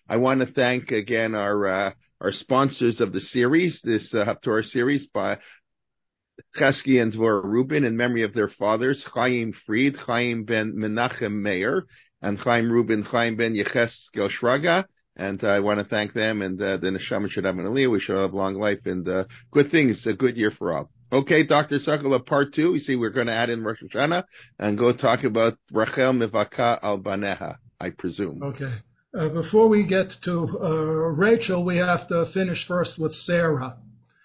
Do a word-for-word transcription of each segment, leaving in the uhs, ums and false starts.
I want to thank again our uh, our sponsors of the series, this uh, Haftorah series by Chesky and Dvorah Rubin in memory of their fathers, Chaim Fried, Chaim ben Menachem Meir, and Chaim Rubin, Chaim ben Yecheskel Shraga. And uh, I want to thank them, and uh, the Neshama should have an aliyah. We should have long life and uh, good things, a good year for all. Okay, Doctor Sakala, part two. You see, we're going to add in Rosh Hashanah and go talk about Rachel Mivaka al Baneha, I presume. Okay. Uh, before we get to uh, Rachel, we have to finish first with Sarah.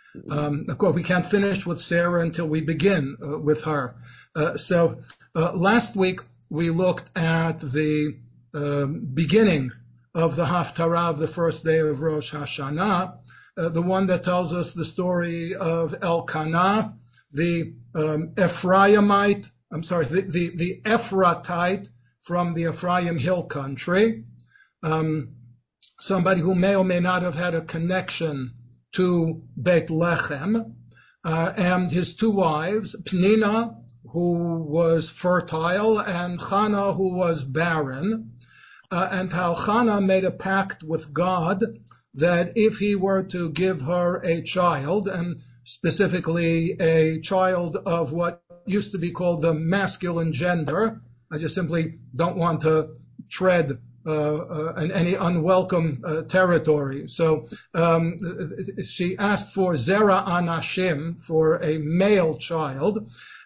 Um, of course, we can't finish with Sarah until we begin uh, with her. Uh, so uh, last week we looked at the um, beginning of the Haftarah of the first day of Rosh Hashanah, uh, the one that tells us the story of Elkanah, the um, Ephraimite, I'm sorry, the, the, the Ephratite from the Ephraim Hill country, um, somebody who may or may not have had a connection to Beit Lechem, uh, and his two wives, Pnina, who was fertile, and Chana, who was barren, uh, and how Chana made a pact with God that if he were to give her a child, and specifically a child of what used to be called the masculine gender, I just simply don't want to tread Uh, uh, in any unwelcome uh, territory. So um, she asked for Zera Anashim, for a male child,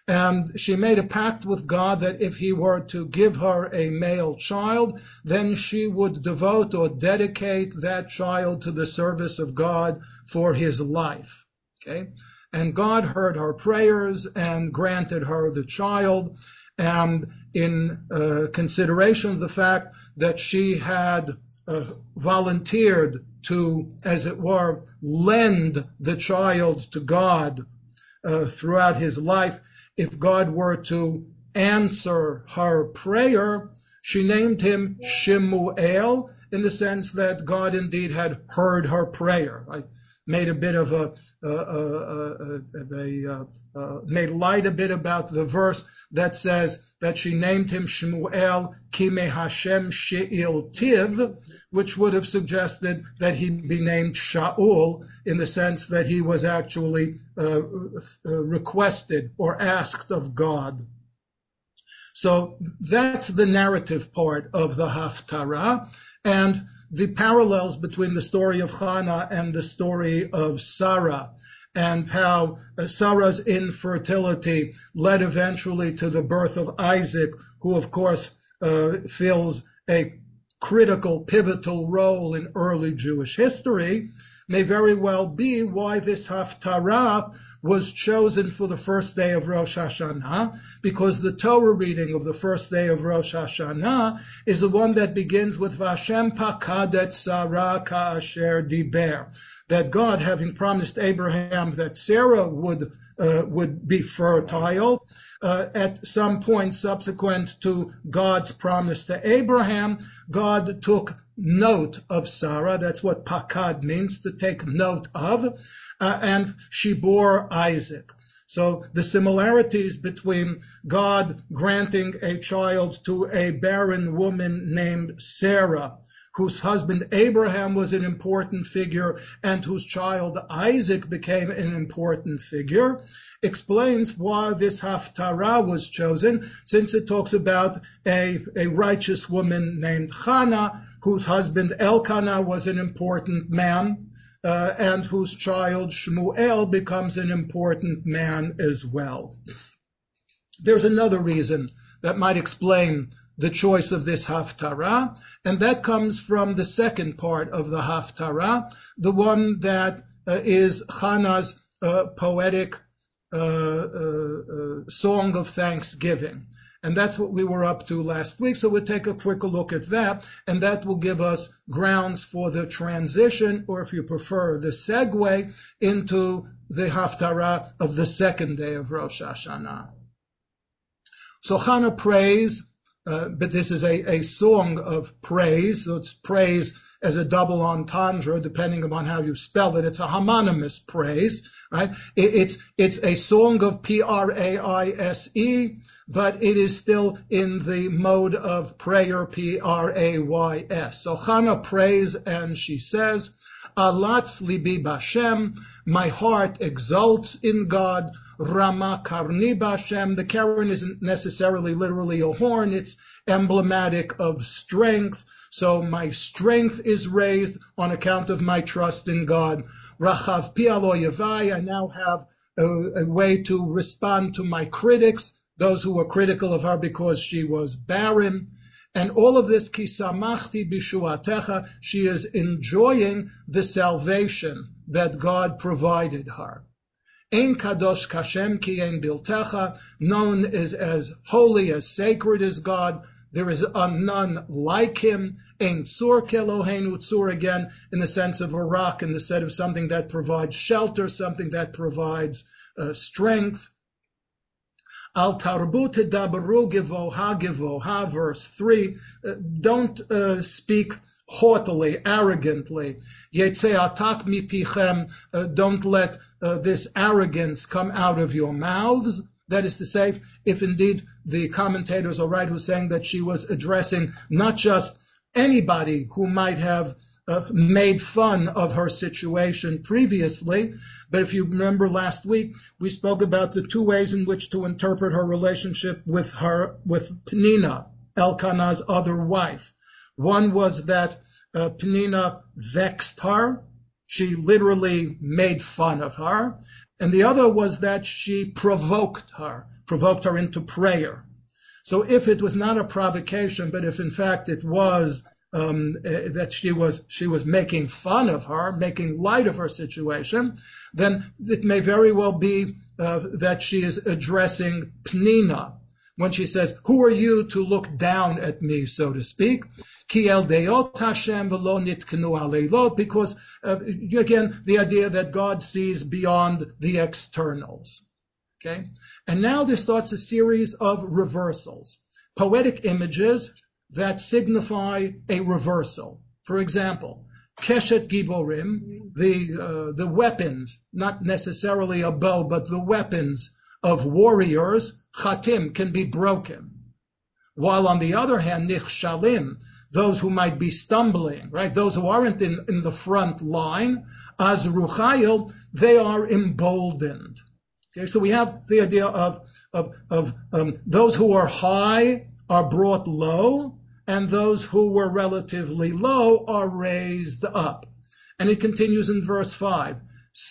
and she made a pact with God that if he were to give her a male child, then she would devote or dedicate that child to the service of God for his life. Okay? And God heard her prayers and granted her the child, and in uh, consideration of the fact that she had uh, volunteered to, as it were, lend the child to God uh, throughout his life, if God were to answer her prayer, she named him Shemuel, in the sense that God indeed had heard her prayer. I made a bit of a, uh, uh, uh, a uh, uh, made light a bit about the verse that says that she named him Shmuel Kime Hashem She'il Tiv, which would have suggested that he be named Shaul, in the sense that he was actually uh, uh, requested or asked of God. So that's the narrative part of the Haftarah, and the parallels between the story of Hannah and the story of Sarah, and how uh, Sarah's infertility led eventually to the birth of Isaac, who of course uh, fills a critical, pivotal role in early Jewish history, may very well be why this Haftarah was chosen for the first day of Rosh Hashanah, because the Torah reading of the first day of Rosh Hashanah is the one that begins with Vashem pakad et Sarah ka'asher diber, that God, having promised Abraham that Sarah would uh, would be fertile, uh, at some point subsequent to God's promise to Abraham, God took note of Sarah. That's what pakad means, to take note of, uh, and she bore Isaac. So the similarities between God granting a child to a barren woman named Sarah, whose husband Abraham was an important figure and whose child Isaac became an important figure, explains why this Haftarah was chosen, since it talks about a, a righteous woman named Hannah, whose husband Elkanah was an important man, uh, and whose child Shmuel becomes an important man as well. There's another reason that might explain the choice of this Haftarah, and that comes from the second part of the Haftarah, the one that uh, is Hannah's uh, poetic uh, uh, uh, song of thanksgiving. And that's what we were up to last week, so we'll take a quick look at that, and that will give us grounds for the transition, or if you prefer, the segue into the Haftarah of the second day of Rosh Hashanah. So Hannah prays, Uh, but this is a, a song of praise, so it's praise as a double entendre, depending upon how you spell it. It's a homonymous praise, right? It, it's, it's a song of P R A I S E, but it is still in the mode of prayer, P R A Y S. So Hannah prays and she says, Alatz libi b'Hashem, my heart exults in God. Rama karni b'Hashem. The Karen isn't necessarily literally a horn. It's emblematic of strength. So my strength is raised on account of my trust in God. Rachav pi alo yavai. I now have a, a way to respond to my critics, those who were critical of her because she was barren. And all of this, ki samachti bishuatecha, she is enjoying the salvation that God provided her. Ein kadosh kashem ki ein biltecha, known as as holy, as sacred as God. There is a none like him. Ein tzur kelohenu, tzur again in the sense of a rock, in the sense of something that provides shelter, something that provides uh, strength. Al tarbu tedaberu givoha givoha, verse three. Uh, don't uh, speak haughtily, arrogantly. Yetzei atak mipichem. Uh, don't let uh, this arrogance come out of your mouths. That is to say, if indeed the commentators are right who are saying that she was addressing not just anybody who might have uh, made fun of her situation previously, but if you remember last week, we spoke about the two ways in which to interpret her relationship with her, with Penina, Elkanah's other wife. One was that uh, Penina vexed her. She literally made fun of her. And the other was that she provoked her, provoked her into prayer. So if it was not a provocation, but if in fact it was um, uh, that she was she was making fun of her, making light of her situation, then it may very well be uh, that she is addressing Penina when she says, "Who are you to look down at me," so to speak? Ki el deot Hashem v'lo nitkenu aleilot, because uh, again the idea that God sees beyond the externals. Okay, and now there starts a series of reversals, poetic images that signify a reversal. For example, Keshet Giborim, the uh, the weapons, not necessarily a bow, but the weapons of warriors, Chatim, can be broken. While on the other hand, Nichshalim, those who might be stumbling, right? Those who aren't in, in the front line, as Ruchayil, they are emboldened. Okay, so we have the idea of of of um, those who are high are brought low, and those who were relatively low are raised up. And it continues in verse five.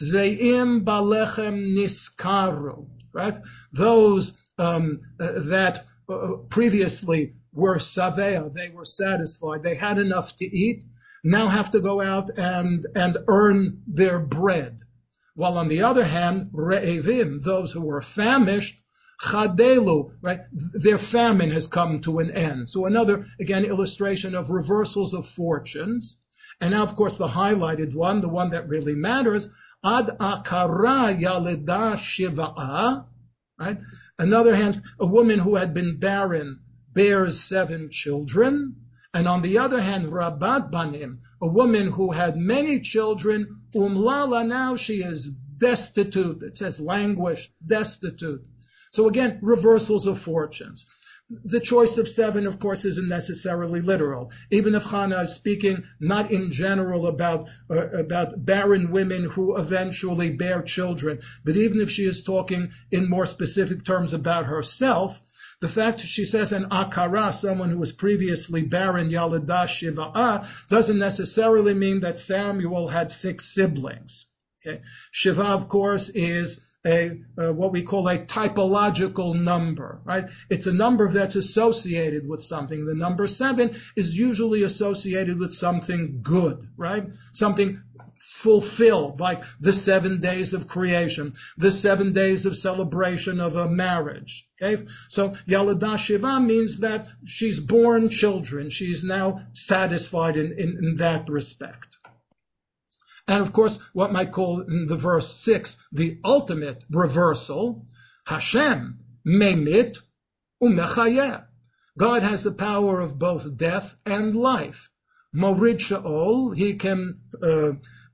Sveim balechem niskaru, right? Those um, uh, that uh, previously were savea, they were satisfied, they had enough to eat, now have to go out and, and earn their bread. While on the other hand, re'evim, those who were famished, chadelu, right, their famine has come to an end. So another, again, illustration of reversals of fortunes. And now, of course, the highlighted one, the one that really matters, ad akara yaleda shiva'a, right? Another hand, a woman who had been barren bears seven children, and on the other hand, Rabat Banim, a woman who had many children, Umlala, now she is destitute. It says languished, destitute. So again, reversals of fortunes. The choice of seven, of course, isn't necessarily literal. Even if Hannah is speaking not in general about uh, about barren women who eventually bear children, but even if she is talking in more specific terms about herself, the fact that she says an akara, someone who was previously barren, yalada shiva'a, doesn't necessarily mean that Samuel had six siblings. Okay, Shiva, of course, is a uh, what we call a typological number, right? It's a number that's associated with something. The number seven is usually associated with something good, right? Something fulfilled, like the seven days of creation, the seven days of celebration of a marriage. Okay, so Yalada Shiva means that she's born children. She's now satisfied in, in, in that respect. And of course, what might call in the verse six, the ultimate reversal, Hashem memit umechayeh. God has the power of both death and life. Morid Sheol, he can uh,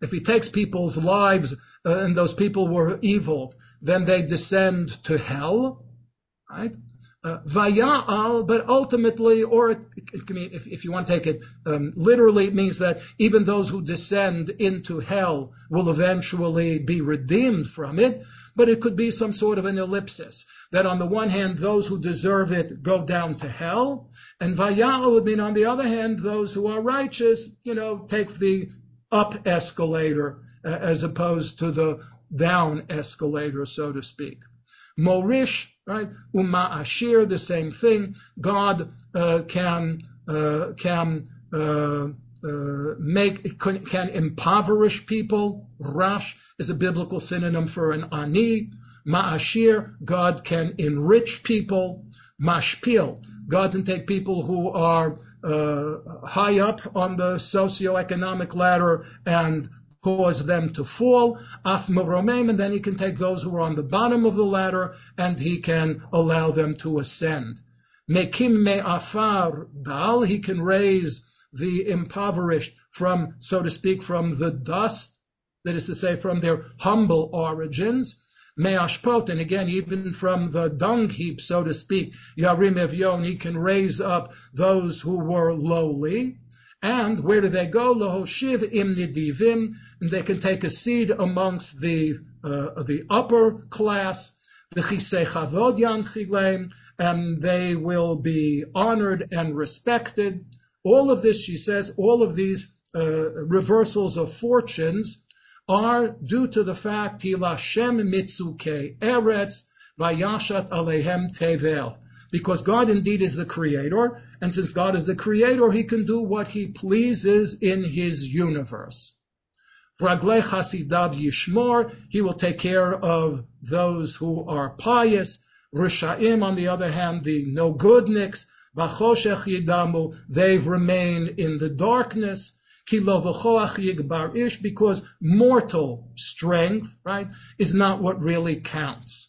if he takes people's lives uh, and those people were evil, then they descend to hell, right? Uh, Vaya'al, but ultimately, or it, it can mean, if, if you want to take it um, literally, it means that even those who descend into hell will eventually be redeemed from it. But it could be some sort of an ellipsis, that on the one hand, those who deserve it go down to hell, and Vaya'al would mean, on the other hand, those who are righteous, you know, take the up escalator uh, as opposed to the down escalator, so to speak. Morish, right? Uma'ashir, the same thing. God uh, can uh, can uh, uh, make can, can impoverish people. Rash is a biblical synonym for an ani. Ma'ashir, God can enrich people. Mashpil, God can take people who are uh, high up on the socioeconomic ladder and cause them to fall, af moromem, and then he can take those who are on the bottom of the ladder and he can allow them to ascend. Mekim me'afar dal, he can raise the impoverished from, so to speak, from the dust, that is to say, from their humble origins. Me'ashpot, and again, even from the dung heap, so to speak, yarim evyon, he can raise up those who were lowly. And where do they go? Lohoshiv im nidivim, and they can take a seat amongst the uh, the upper class. V'chisei chavod yanchilem, and they will be honored and respected. All of this, she says, all of these uh, reversals of fortunes are due to the fact Hilashem mitzuke eretz vayashat alehem tevel. Because God indeed is the creator, and since God is the creator, he can do what he pleases in his universe. Raglei chasidav yishmor, he will take care of those who are pious. Rishaim, on the other hand, the no-goodniks, vachoshech yidamu, they remain in the darkness. Ki lo v'choach yigbar ish, because mortal strength, right, is not what really counts.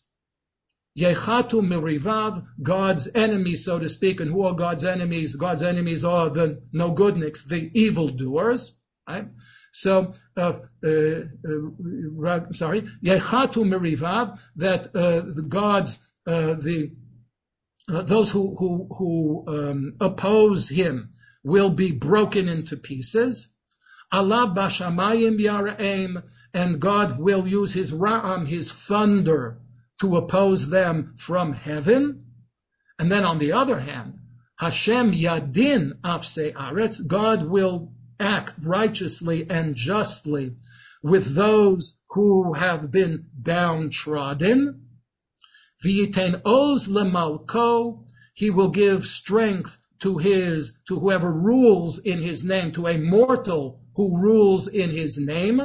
Yechatu mirivav, God's enemies, so to speak. And who are God's enemies? God's enemies are the no-goodniks, the evildoers, right? So, uh, uh, uh, sorry, Yechatu mirivav, that uh, the God's, uh, the uh, those who who who um, oppose him will be broken into pieces. Allah bashamayim yara'im, and God will use his ra'am, his thunder, to oppose them from heaven. And then on the other hand, Hashem yadin afsei aretz, God will act righteously and justly with those who have been downtrodden. V'yitein oz lemalko, he will give strength to his, to whoever rules in his name, to a mortal who rules in his name.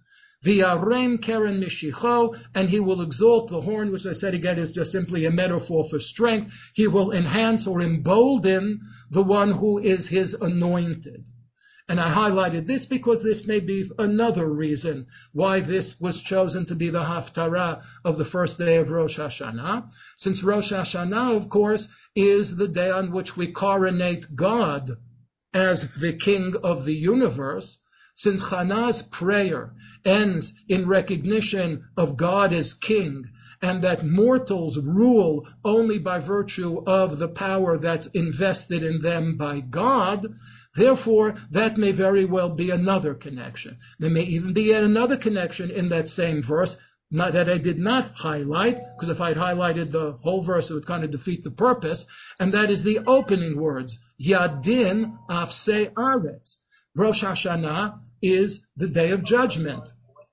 V'yarem keren mishicho, and he will exalt the horn, which I said again is just simply a metaphor for strength. He will enhance or embolden the one who is his anointed. And I highlighted this because this may be another reason why this was chosen to be the haftarah of the first day of Rosh Hashanah, since Rosh Hashanah, of course, is the day on which we coronate God as the King of the universe. Since Chana's prayer ends in recognition of God as King, and that mortals rule only by virtue of the power that's invested in them by God, therefore, that may very well be another connection. There may even be yet another connection in that same verse, not that I did not highlight, because if I'd highlighted the whole verse, it would kind of defeat the purpose, and that is the opening words, Yadin afsei aretz. Rosh Hashanah is the day of judgment.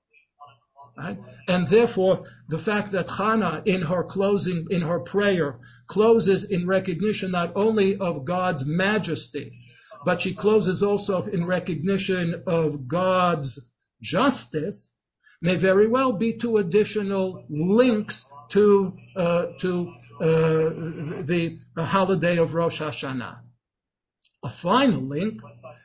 Right? And therefore, the fact that Hannah, in her closing, in her prayer, closes in recognition not only of God's majesty, but she closes also in recognition of God's justice, may very well be two additional links to uh, to uh, the, the holiday of Rosh Hashanah. A final link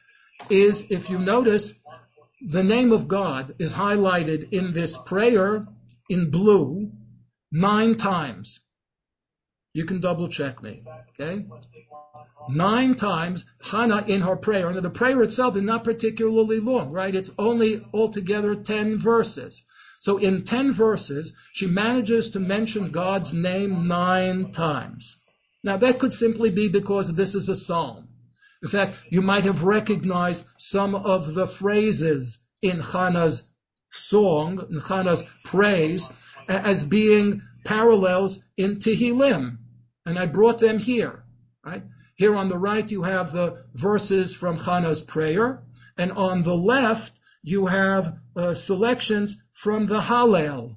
is, if you notice, the name of God is highlighted in this prayer in blue nine times. You can double check me, okay? Nine times, Hannah in her prayer, and the prayer itself is not particularly long, right? It's only altogether ten verses. So in ten verses, she manages to mention God's name nine times. Now that could simply be because this is a psalm. In fact, you might have recognized some of the phrases in Hannah's song, in Hannah's praise, as being parallels in Tehillim. And I brought them here, right? Here on the right, you have the verses from Hannah's prayer, and on the left, you have uh, selections from the Hallel.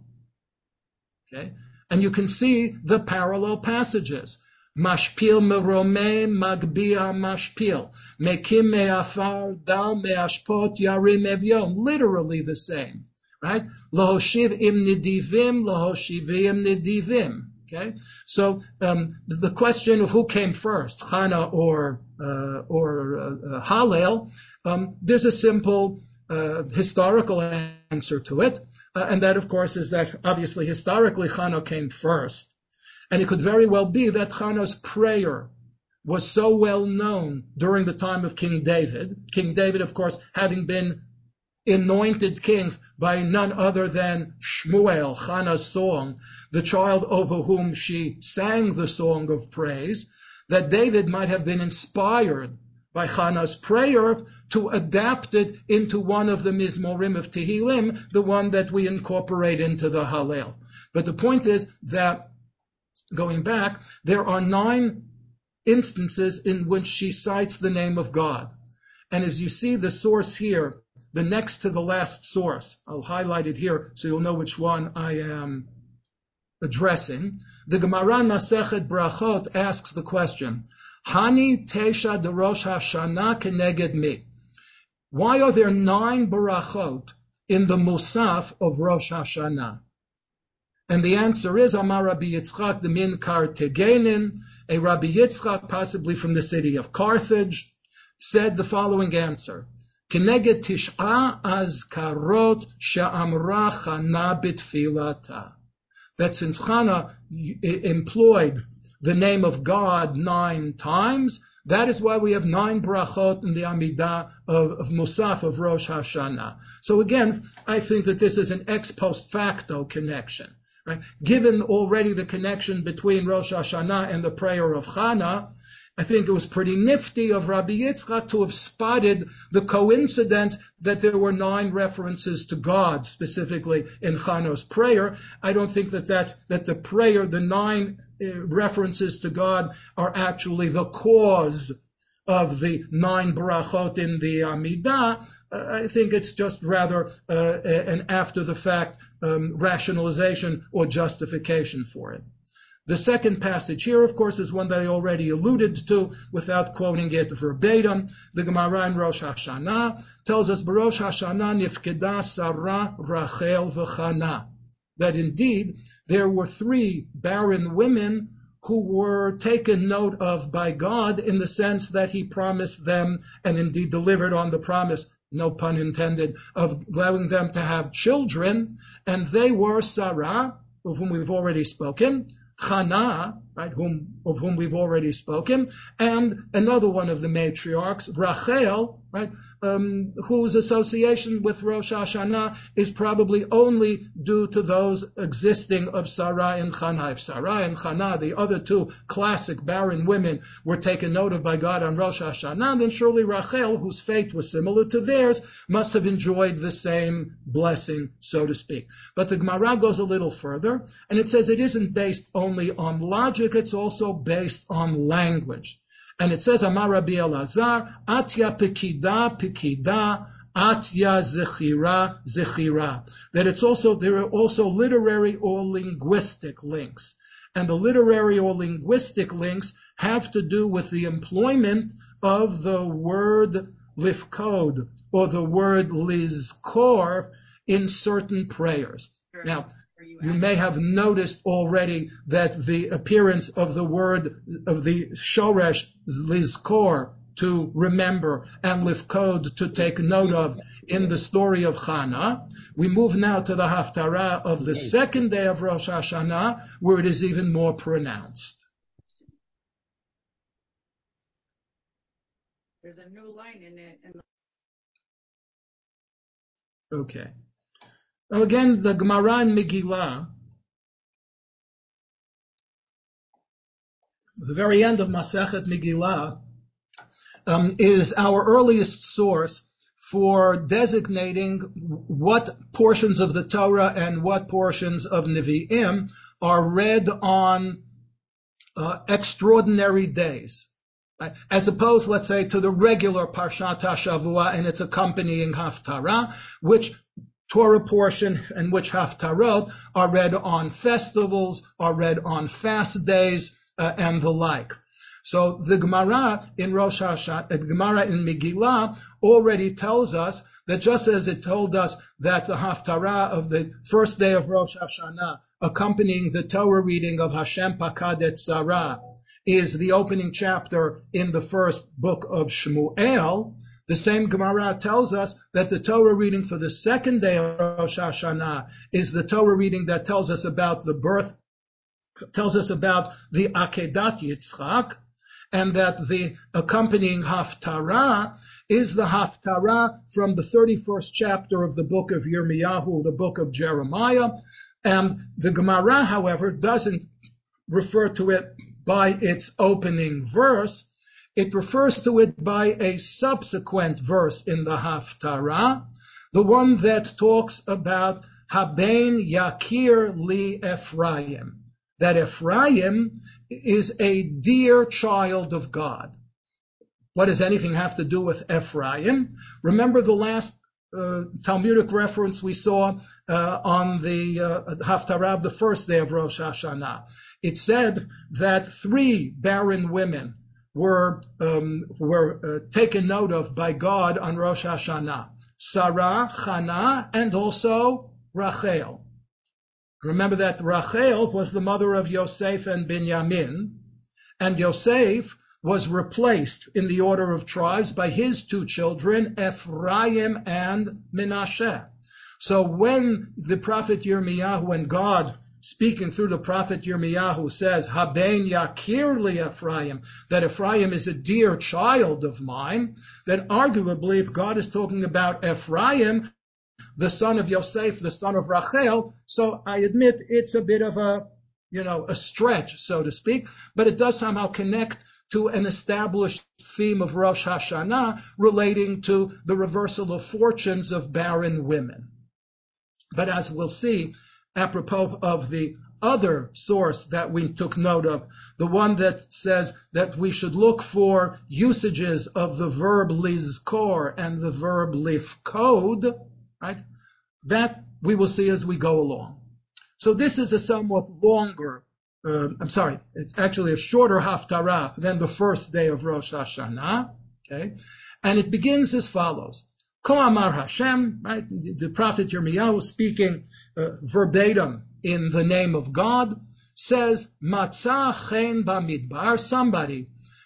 Okay? And you can see the parallel passages. Mashpil merome magbia mashpil. Mekim me'afar dal me'ashpot yarim evyom. Literally the same, right? Lahoshiv im nidivim, lahoshivim nidivim. Okay, so um, the question of who came first, Hannah or uh, or uh, Hallel, um, there's a simple uh, historical answer to it, uh, and that, of course, is that obviously historically Hannah came first, and it could very well be that Hannah's prayer was so well known during the time of King David. King David, of course, having been anointed king by none other than Shmuel, Hannah's song, the child over whom she sang the song of praise, that David might have been inspired by Hannah's prayer to adapt it into one of the Mizmorim of Tehillim, the one that we incorporate into the Hallel. But the point is that, going back, there are nine instances in which she cites the name of God. And as you see the source here, the next to the last source, I'll highlight it here so you'll know which one I am addressing. The Gemara Masechet Brachot asks the question, Hani Tesha de Rosh Hashanah keneged mi? Why are there nine Barachot in the Musaf of Rosh Hashanah? And the answer is, Amar Rabbi Yitzchak de Min Kartegenin, a Rabbi Yitzchak, possibly from the city of Carthage, said the following answer. Keneged tish'a azkarot she'amra Chana b'tfilata. That since Chana employed the name of God nine times, that is why we have nine brachot in the Amidah of, of Musaf, of Rosh Hashanah. So again, I think that this is an ex post facto connection. Right? Given already the connection between Rosh Hashanah and the prayer of Chana, I think it was pretty nifty of Rabbi Yitzchak to have spotted the coincidence that there were nine references to God, specifically in Chana's prayer. I don't think that, that, that the prayer, the nine uh, references to God, are actually the cause of the nine brachot in the Amidah. Uh, I think it's just rather uh, an after-the-fact um, rationalization or justification for it. The second passage here, of course, is one that I already alluded to without quoting it verbatim. The Gemara in Rosh Hashanah tells us, B'Rosh Hashanah nifkeda Sarah, Rachel, v'Chana. That indeed, there were three barren women who were taken note of by God in the sense that he promised them, and indeed delivered on the promise, no pun intended, of allowing them to have children, and they were Sarah, of whom we've already spoken, Chana, right, whom, of whom we've already spoken, and another one of the matriarchs, Rachel, right, um, whose association with Rosh Hashanah is probably only due to those existing of Sarah and Chana. If Sarah and Chana, the other two classic barren women, were taken note of by God on Rosh Hashanah, then surely Rachel, whose fate was similar to theirs, must have enjoyed the same blessing, so to speak. But the Gemara goes a little further, and it says it isn't based only on logic, it's also based on language. And it says, Amar Rabbi Elazar, Atya Pekida Pekida, Atya Zechira Zechira. That it's also, there are also literary or linguistic links. And the literary or linguistic links have to do with the employment of the word lifkod, or the word lizkor, in certain prayers. Now, you may have noticed already that the appearance of the word, of the shoresh lizkor, to remember, and lifkod, to take note of, in the story of Chana. We move now to the haftarah of the second day of Rosh Hashanah, where it is even more pronounced. There's a new line in it. In the... Okay. Now again, the Gemara in Megillah, the very end of Masechet Megillah, um, is our earliest source for designating what portions of the Torah and what portions of Nevi'im are read on uh, extraordinary days, right? As opposed, let's say, to the regular Parshat HaShavua and its accompanying Haftarah, which Torah portion and which Haftarot are read on festivals, are read on fast days, uh, and the like. So the Gemara in Rosh Hashanah, the Gemara in Megillah already tells us that just as it told us that the Haftarah of the first day of Rosh Hashanah, accompanying the Torah reading of Hashem Pakad et Sarah, is the opening chapter in the first book of Shmuel, the same Gemara tells us that the Torah reading for the second day of Rosh Hashanah is the Torah reading that tells us about the birth, tells us about the Akedat Yitzchak, and that the accompanying Haftarah is the Haftarah from the thirty-first chapter of the book of Yirmiyahu, the book of Jeremiah. And the Gemara, however, doesn't refer to it by its opening verse. It refers to it by a subsequent verse in the Haftarah, the one that talks about Haben Yakir Li Ephraim, that Ephraim is a dear child of God. What does anything have to do with Ephraim? Remember the last uh, Talmudic reference we saw uh, on the uh, Haftarah of the first day of Rosh Hashanah. It said that three barren women were um, were uh, taken note of by God on Rosh Hashanah: Sarah, Hannah, and also Rachel. Remember that Rachel was the mother of Yosef and Binyamin, and Yosef was replaced in the order of tribes by his two children, Ephraim and Menashe. So when the prophet Yirmiyahu, when God, speaking through the prophet Yirmiyahu, says, Haben Yakir Li Ephraim, that Ephraim is a dear child of mine, then arguably, if God is talking about Ephraim, the son of Yosef, the son of Rachel, so I admit it's a bit of a, you know, a stretch, so to speak, but it does somehow connect to an established theme of Rosh Hashanah relating to the reversal of fortunes of barren women. But as we'll see, apropos of the other source that we took note of, the one that says that we should look for usages of the verb lizkor and the verb lifkod, right? That we will see as we go along. So this is a somewhat longer, uh, I'm sorry, it's actually a shorter haftarah than the first day of Rosh Hashanah, okay? And it begins as follows. Ko Amar Hashem, right? The prophet Yirmiyahu speaking uh, verbatim in the name of God, says, Matzah chen bamidbar, somebody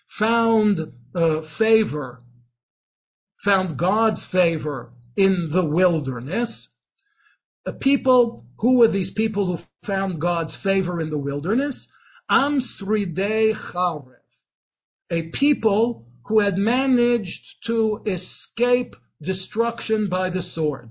found uh, favor, found God's favor in the wilderness. A people, who were these people who found God's favor in the wilderness? Am Sridei Charef, a people who had managed to escape destruction by the sword.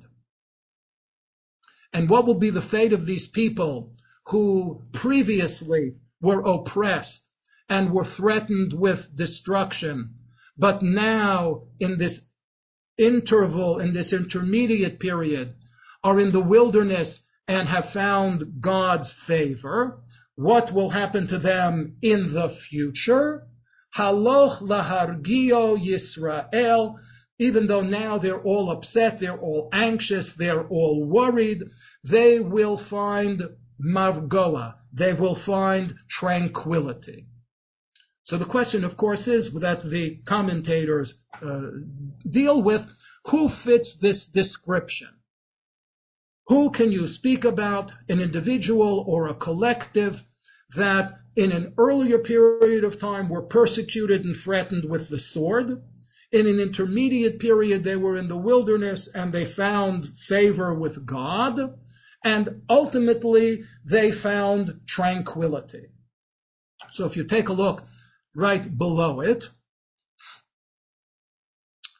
And what will be the fate of these people who previously were oppressed and were threatened with destruction, but now in this interval, in this intermediate period, are in the wilderness and have found God's favor? What will happen to them in the future? Haloch lahargio Yisrael. Even though now they're all upset, they're all anxious, they're all worried, they will find margoa, they will find tranquility. So the question, of course, is that the commentators uh, deal with, who fits this description? Who can you speak about, an individual or a collective, that in an earlier period of time were persecuted and threatened with the sword? In an intermediate period, they were in the wilderness and they found favor with God, and ultimately they found tranquility. So if you take a look right below it,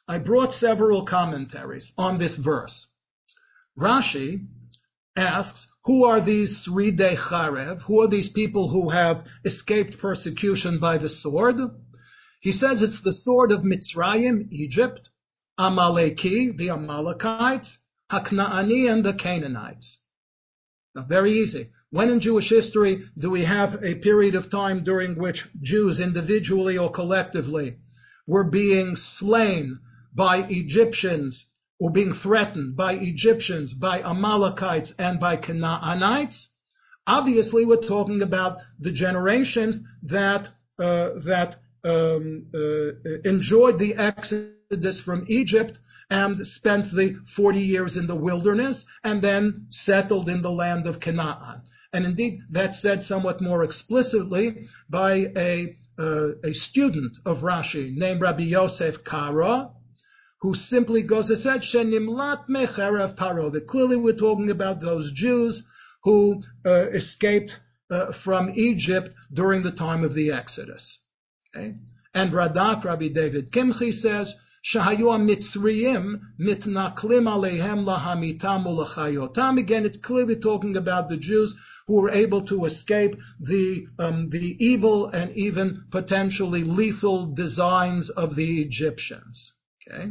I brought several commentaries on this verse. Rashi asks, who are these Sridei Charev? Who are these people who have escaped persecution by the sword? He says it's the sword of Mitzrayim, Egypt, Amaleki, the Amalekites, Haknaani, and the Canaanites. Now, very easy. When in Jewish history do we have a period of time during which Jews individually or collectively were being slain by Egyptians or being threatened by Egyptians, by Amalekites, and by Canaanites? Obviously, we're talking about the generation that uh, that um, uh, enjoyed the exodus from Egypt and spent the forty years in the wilderness and then settled in the land of Canaan. And indeed, that's said somewhat more explicitly by a, uh, a student of Rashi named Rabbi Yosef Kara, who simply goes and said, Shenimlat mecherev paro, that clearly we're talking about those Jews who uh, escaped uh, from Egypt during the time of the Exodus. Okay? And Radak, Rabbi David Kimchi says, Shahayu Mitzriyim mitnaklim aleihem lahamitam ulachayotam. Again, it's clearly talking about the Jews who were able to escape the um, the evil and even potentially lethal designs of the Egyptians. Okay.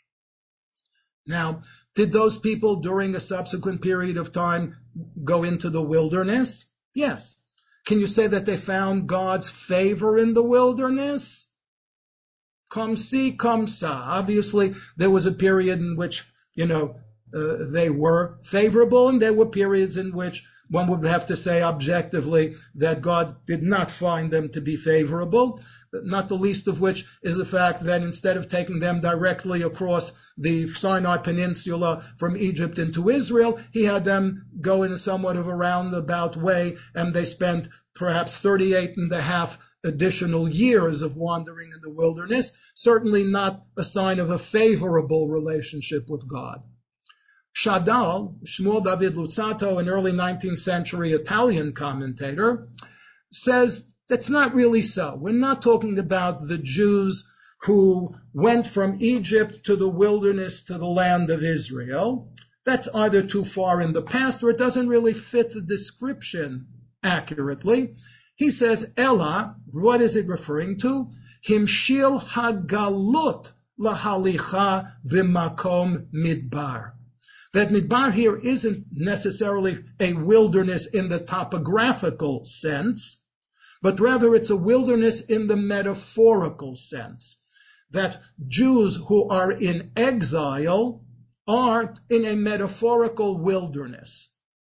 Now, did those people during a subsequent period of time go into the wilderness? Yes. Can you say that they found God's favor in the wilderness? Come see, come sa. Obviously, there was a period in which, you know, uh, they were favorable, and there were periods in which one would have to say objectively that God did not find them to be favorable, not the least of which is the fact that instead of taking them directly across the Sinai Peninsula from Egypt into Israel, he had them go in a somewhat of a roundabout way, and they spent perhaps thirty-eight and a half additional years of wandering in the wilderness, certainly not a sign of a favorable relationship with God. Shadal, Shmuel David Luzzatto, an early nineteenth century Italian commentator, says that's not really so. We're not talking about the Jews who went from Egypt to the wilderness to the land of Israel. That's either too far in the past or it doesn't really fit the description accurately. He says, Ella, what is it referring to? Himshil hagalut lahalicha b'makom midbar. That midbar here isn't necessarily a wilderness in the topographical sense, but rather it's a wilderness in the metaphorical sense. That Jews who are in exile are in a metaphorical wilderness.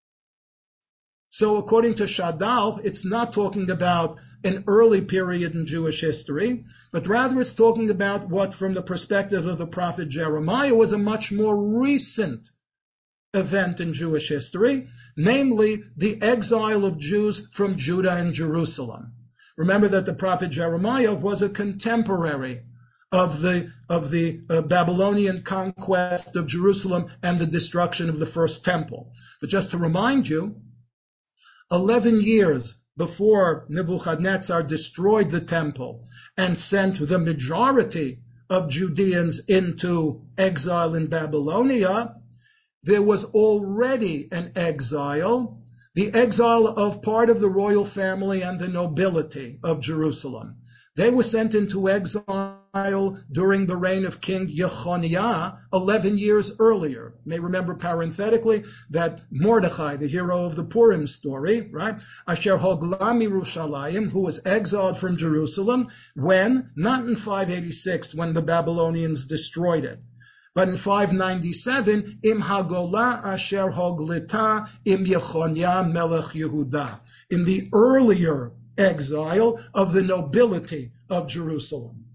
So according to Shadal, it's not talking about an early period in Jewish history, but rather it's talking about what, from the perspective of the prophet Jeremiah, was a much more recent event in Jewish history, namely the exile of Jews from Judah and Jerusalem. Remember that the prophet Jeremiah was a contemporary of the of the uh, Babylonian conquest of Jerusalem and the destruction of the first temple. But just to remind you, eleven years before Nebuchadnezzar destroyed the temple and sent the majority of Judeans into exile in Babylonia, there was already an exile, the exile of part of the royal family and the nobility of Jerusalem. They were sent into exile during the reign of King Yechoniah eleven years earlier. You may remember parenthetically that Mordechai, the hero of the Purim story, right? Asher hogla mirushalayim, who was exiled from Jerusalem when, not in five eighty-six when the Babylonians destroyed it, but in five ninety-seven, im hagola asher hoglita im Yechoniah melech Yehuda, in the earlier exile of the nobility of Jerusalem.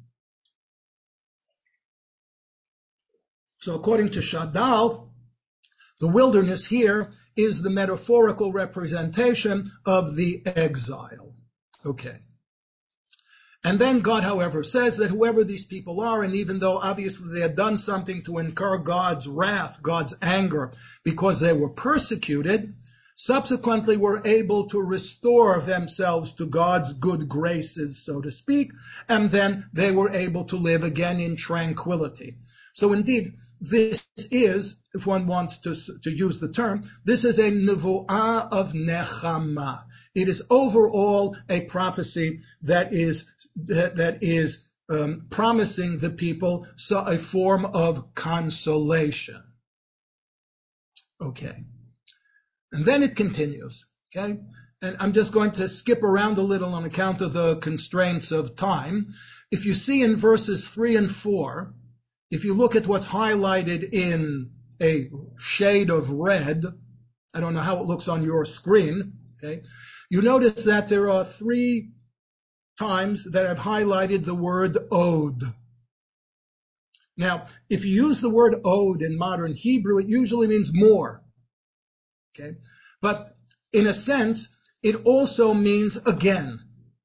So according to Shadal, the wilderness here is the metaphorical representation of the exile. Okay. And then God, however, says that whoever these people are, and even though obviously they had done something to incur God's wrath, God's anger, because they were persecuted, subsequently were able to restore themselves to God's good graces, so to speak, and then they were able to live again in tranquility. So indeed, this is, if one wants to, to use the term, this is a nevuah of nechama. It is overall a prophecy that is that, that is um, promising the people so a form of consolation. Okay, and then it continues. Okay, and I'm just going to skip around a little on account of the constraints of time. If you see in verses three and four, if you look at what's highlighted in a shade of red, I don't know how it looks on your screen, okay, you notice that there are three times that I've highlighted the word ode. Now, if you use the word ode in modern Hebrew, it usually means more, okay? But in a sense, it also means again,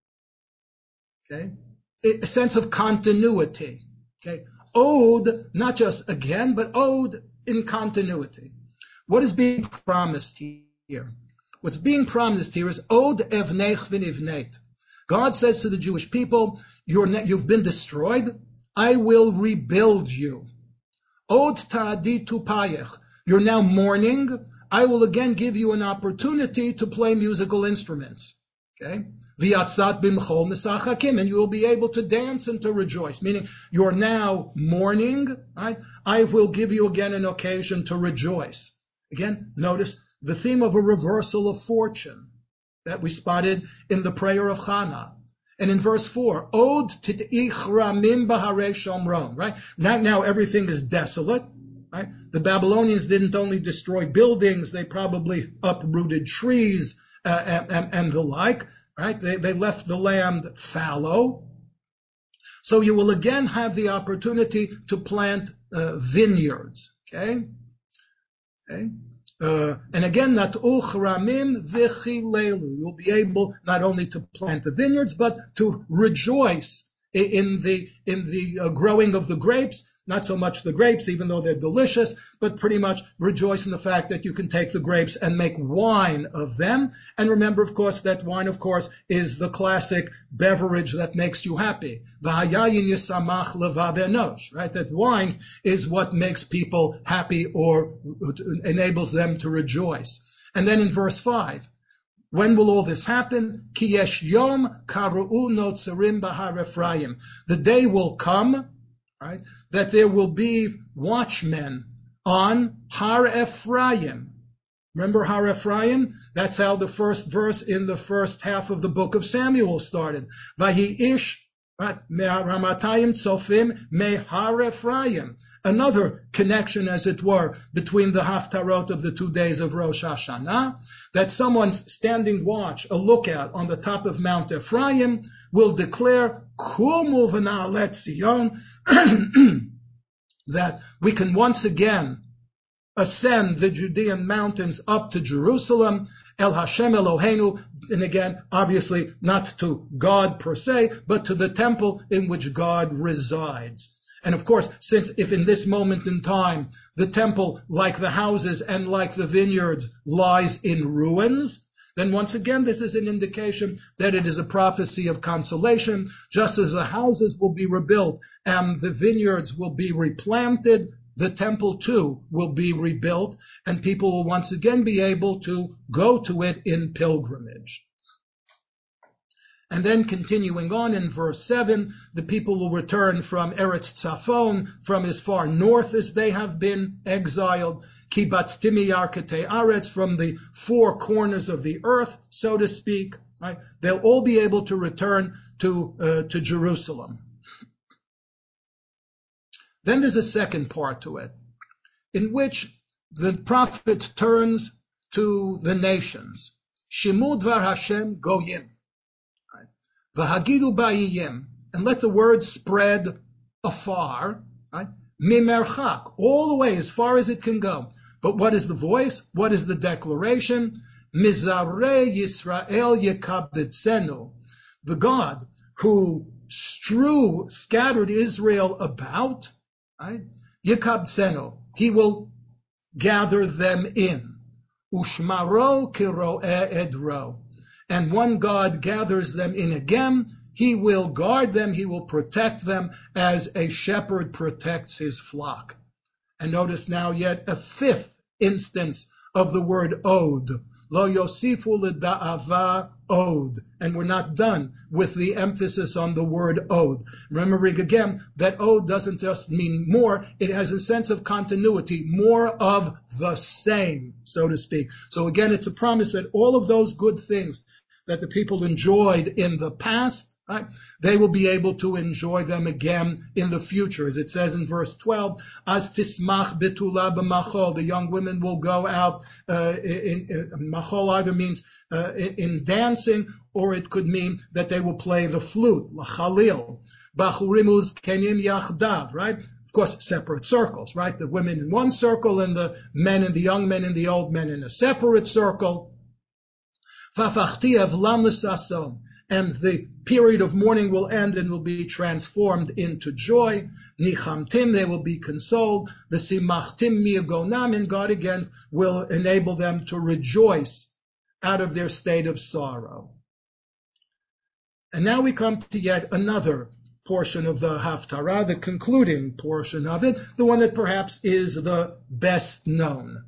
okay? A sense of continuity, okay? Ode, not just again, but ode in continuity. What is being promised here? What's being promised here is Od evnech v'nivneit. God says to the Jewish people, You're ne- you've been destroyed. I will rebuild you. Od ta'adi tupayech. You're now mourning. I will again give you an opportunity to play musical instruments. Okay? V'yatzat bimchol mesachakim, and you will be able to dance and to rejoice. Meaning, you're now mourning. Right? I will give you again an occasion to rejoice. Again, notice the theme of a reversal of fortune that we spotted in the prayer of Hannah. And in verse four, Od tit'ich ramim b'harei shomron, right? Now, now everything is desolate, right? The Babylonians didn't only destroy buildings, they probably uprooted trees uh, and, and, and the like, right? They, they left the land fallow. So you will again have the opportunity to plant uh, vineyards, okay? Okay? Uh, and again, natuch ramim v'chilelu. You'll be able not only to plant the vineyards, but to rejoice in the in the uh, growing of the grapes. Not so much the grapes, even though they're delicious, but pretty much rejoice in the fact that you can take the grapes and make wine of them. And remember, of course, that wine, of course, is the classic beverage that makes you happy. V'hayayin yisamach levav enosh, right? That wine is what makes people happy or enables them to rejoice. And then in verse five, when will all this happen? Ki yesh yom karu'u notzerim b'har Ephraim. The day will come, right, that there will be watchmen on Har Ephraim. Remember Har Ephraim? That's how the first verse in the first half of the book of Samuel started. Vahi ish ramatayim tzofim me Har Ephraim. Another connection, as it were, between the haftarot of the two days of Rosh Hashanah, that someone's standing watch, a lookout on the top of Mount Ephraim, will declare, Kumu v'na'alet Zion, that we can once again ascend the Judean mountains up to Jerusalem, El Hashem Eloheinu, and again, obviously not to God per se, but to the temple in which God resides. And of course, since if in this moment in time, the temple, like the houses and like the vineyards, lies in ruins, then once again, this is an indication that it is a prophecy of consolation, just as the houses will be rebuilt and the vineyards will be replanted, the temple too will be rebuilt, and people will once again be able to go to it in pilgrimage. And then continuing on in verse seven, the people will return from Eretz Tzafon, from as far north as they have been exiled, Kibatz Timiyar Kete Aretz, from the four corners of the earth, so to speak. Right? They'll all be able to return to uh, to Jerusalem. Then there's a second part to it, in which the prophet turns to the nations. Shimu dvar Hashem goyim. V'hagidu ba'yim, and let the word spread afar, right? Mimerchak, all the way as far as it can go. But what is the voice? What is the declaration? Mizarei Yisrael yekabetzenu, the God who strew, scattered Israel about, right? Yekabetzenu, he will gather them in. Ushmaro kiro'e edro. And one God gathers them in again, He will guard them, he will protect them as a shepherd protects his flock. And notice now yet a fifth instance of the word od. Lo yosifu l'da'ava od. And we're not done with the emphasis on the word od. Remembering again that od doesn't just mean more, it has a sense of continuity, more of the same, so to speak. So again, it's a promise that all of those good things that the people enjoyed in the past, right, they will be able to enjoy them again in the future. As it says in verse twelve, as tismach betula b'machol, the young women will go out, uh, in, in machol either means uh, in, in dancing, or it could mean that they will play the flute, l'chalil. Bachurimuz kenim yachdav, right? Of course, separate circles, right? The women in one circle and the men and the young men and the old men in a separate circle. Fafachtiav lam l'sason. And the period of mourning will end and will be transformed into joy. Nichamtim, they will be consoled. The simachtim miyagonam, and God again will enable them to rejoice out of their state of sorrow. And now we come to yet another portion of the Haftarah, the concluding portion of it, the one that perhaps is the best known.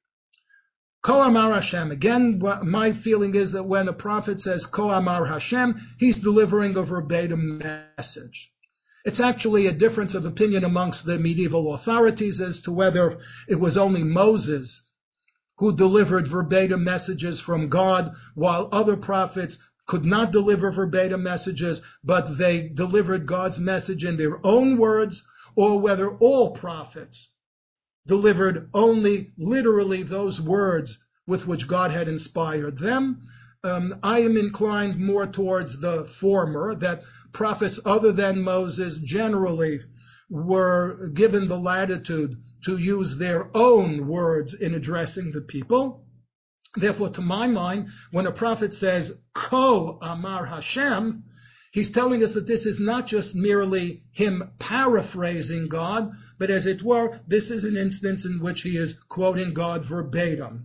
Ko Amar Hashem. Again, my feeling is that when a prophet says Ko Amar Hashem, he's delivering a verbatim message. It's actually a difference of opinion amongst the medieval authorities as to whether it was only Moses who delivered verbatim messages from God, while other prophets could not deliver verbatim messages, but they delivered God's message in their own words, or whether all prophets delivered only literally those words with which God had inspired them. Um, I am inclined more towards the former, that prophets other than Moses generally were given the latitude to use their own words in addressing the people. Therefore, to my mind, when a prophet says, Ko Amar Hashem, he's telling us that this is not just merely him paraphrasing God, but as it were, this is an instance in which he is quoting God verbatim.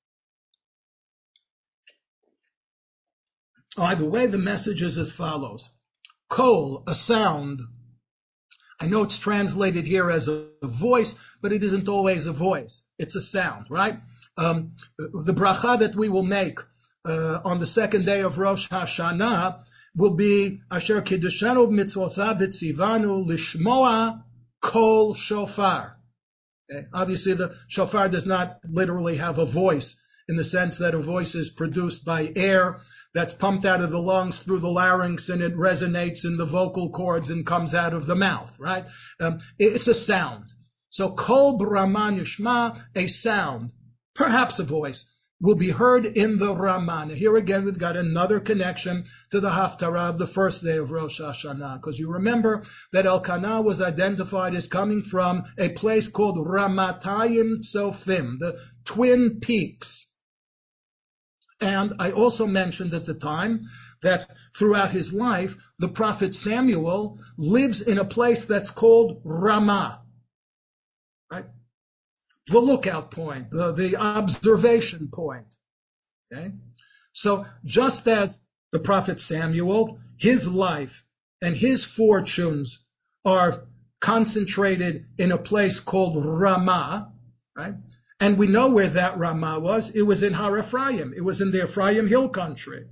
Either way, the message is as follows. Kol, a sound. I know it's translated here as a voice, but it isn't always a voice. It's a sound, right? Um, the bracha that we will make uh, on the second day of Rosh Hashanah will be Asher Kiddushanu Mitzvosav V'Tzivanu Lishmoa Kol Shofar. Okay? Obviously, the shofar does not literally have a voice in the sense that a voice is produced by air that's pumped out of the lungs through the larynx and it resonates in the vocal cords and comes out of the mouth, right? Um, it's a sound. So Kol B'Raman Yishma, a sound, perhaps a voice, will be heard in the Ramah. Now here again, we've got another connection to the Haftarah of the first day of Rosh Hashanah, because you remember that Elkanah was identified as coming from a place called Ramatayim Tzofim, the Twin Peaks. And I also mentioned at the time that throughout his life, the prophet Samuel lives in a place that's called Ramah, right? The lookout point, the, the observation point. Okay? So just as the prophet Samuel, his life and his fortunes are concentrated in a place called Ramah, right? And we know where that Ramah was. It was in Har Ephraim. It was in the Ephraim hill country.